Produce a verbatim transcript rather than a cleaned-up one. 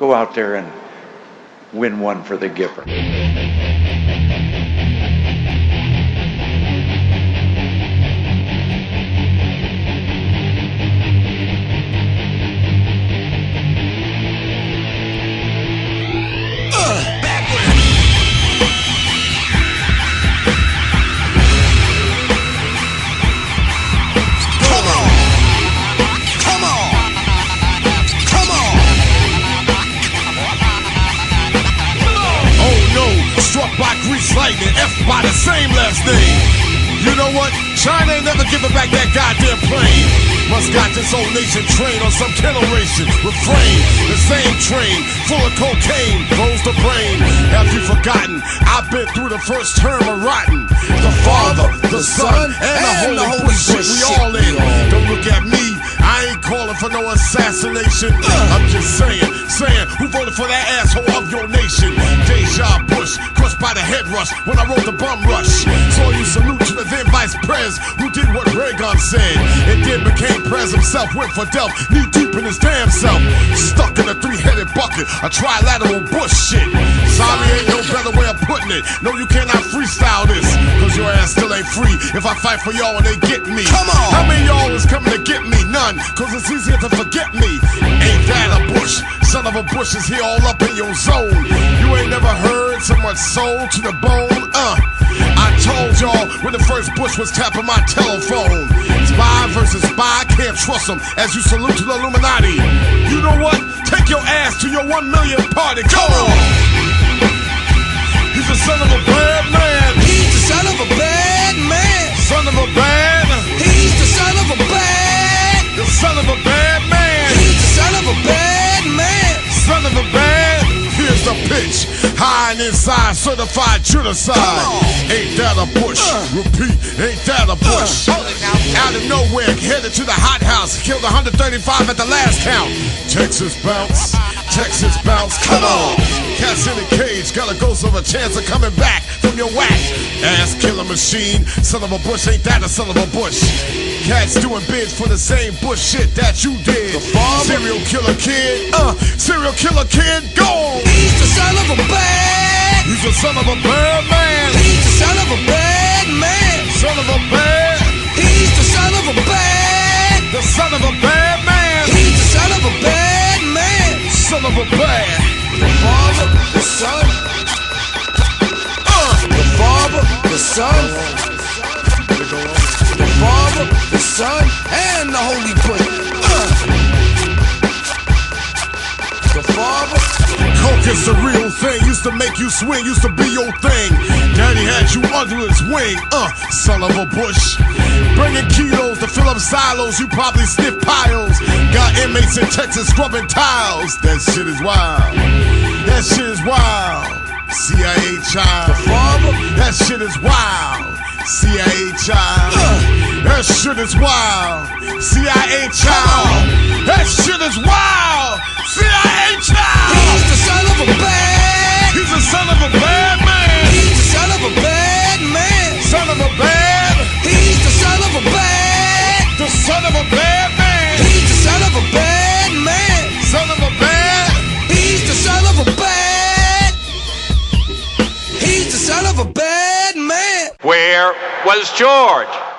Go out there and win one for the giver. Struck by grease lightning, F by the same last name. You know what? China ain't never giving back that goddamn plane. Must got this old nation trained on some kennel racing. Refrain, the same train, full of cocaine, blows the brain. Have you forgotten? I've been through the first term of rotten. The Father, the Son, and, and the Holy Shit. We all in. Don't look at me. I ain't calling for no assassination. I'm just saying, saying, who voted for that asshole of your nation? Deja Bush, crushed by the head rush when I wrote the bum rush. So you salute to the then vice pres who did what Reagan said, and then became pres himself, went for Delph, knee deep in his damn self. Stuck in a three-headed bucket, a trilateral Bush shit. Sorry, ain't no better way of putting it. No, you cannot freestyle this, cause your ass still ain't free if I fight for y'all and they get me. Come on! How many y'all is coming to get me? None, cause it's easier to forget me. Ain't that a Bush? Son of a Bush is here all up in your zone. You ain't never heard so much soul to the bone, uh. I told y'all when the first Bush was tapping my telephone. Spy versus spy, can't trust them as you salute to the Illuminati. You know what? Take your ass to your one millionth party. Go on! He's the son of a bad man. He's the son of a bad man. Son of a bad. He's the son of a bad. The son of a bad man. He's the son of a bad man. Son of a bad. Here's the pitch. High and inside, certified genocide. Ain't that a Bush? Uh, Repeat, ain't that a Bush? Uh, Out of nowhere, headed to the hot house. Killed one hundred thirty-five at the last count. Texas bounce, Texas bounce, come on. Cats in a cage, got a ghost of a chance of coming back from your whack. Ass killer machine, son of a Bush, ain't that a son of a Bush? Cats doing bids for the same Bush shit that you did. The farmer, serial killer kid, uh, serial killer kid, go! He's the son of a bad. He's the son of a bad man. He's the son of a bad man. Son of a bad. He's the son of a bad. The son of a bad man. He's the son of a bad man. Son of a bad. The Father, the Son. Uh, the Father, the Son. The Father, the Son, and the Holy Spirit. Uh, the Father. Coke is the real thing, used to make you swing, used to be your thing. Daddy had you under his wing, uh, son of a Bush. Bringing kilos to fill up silos, you probably sniff piles. Got inmates in Texas scrubbing tiles. That shit is wild. That shit is wild. C I A child. The Father. That shit is wild. C I A child. Uh, that shit is wild. C I A child. That shit is wild. C I A child. He's the son of a bad. He's the son of a bad man. He's the son of a bad man. Son of a bad. He's the son of a bad. The son of a bad man. He's the son of a bad man. Son of a bad. He's the son of a bad. He's the son of a bad man. Where was George?